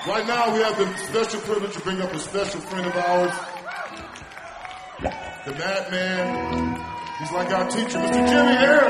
Right now, we have the special privilege to bring up a special friend of ours, the Madman. He's like our teacher, Mr. Jimmy Harris.